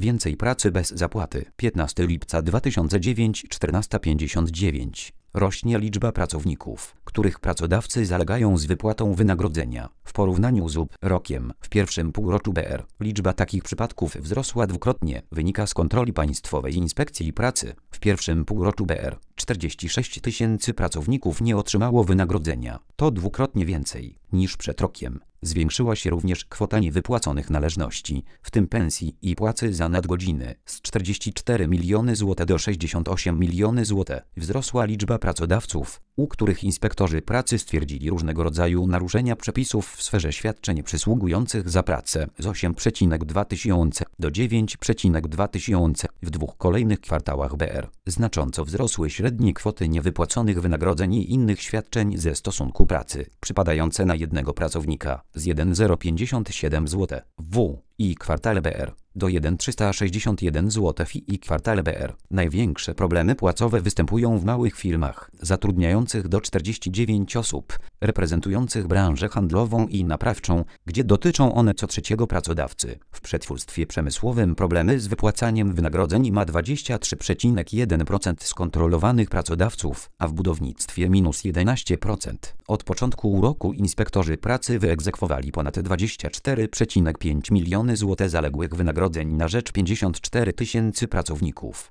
Więcej pracy bez zapłaty. 15 lipca 2009 14:59. Rośnie liczba pracowników, których pracodawcy zalegają z wypłatą wynagrodzenia. W porównaniu z rokiem, w pierwszym półroczu BR, liczba takich przypadków wzrosła dwukrotnie, wynika z kontroli Państwowej Inspekcji Pracy. W pierwszym półroczu BR 46 000 pracowników nie otrzymało wynagrodzenia. To dwukrotnie więcej niż przed rokiem. Zwiększyła się również kwota niewypłaconych należności, w tym pensji i płacy za nadgodziny, z 44 miliony zł do 68 miliony zł. Wzrosła liczba pracodawców, u których inspektorzy pracy stwierdzili różnego rodzaju naruszenia przepisów w sferze świadczeń przysługujących za pracę z 8,2 tysiąca do 9,2 tysiąca w dwóch kolejnych kwartałach BR. Znacząco wzrosły średnie kwoty niewypłaconych wynagrodzeń i innych świadczeń ze stosunku pracy, przypadające na jednego pracownika z 1,057 zł i kwartale BR do 1,361 zł i kwartale BR. Największe problemy płacowe występują w małych firmach, zatrudniających do 49 osób, reprezentujących branżę handlową i naprawczą, gdzie dotyczą one co trzeciego pracodawcy. W przetwórstwie przemysłowym problemy z wypłacaniem wynagrodzeń ma 23,1% skontrolowanych pracodawców, a w budownictwie minus 11%. Od początku roku inspektorzy pracy wyegzekwowali ponad 24,5 miliony zł zaległych wynagrodzeń na rzecz 54 000 pracowników.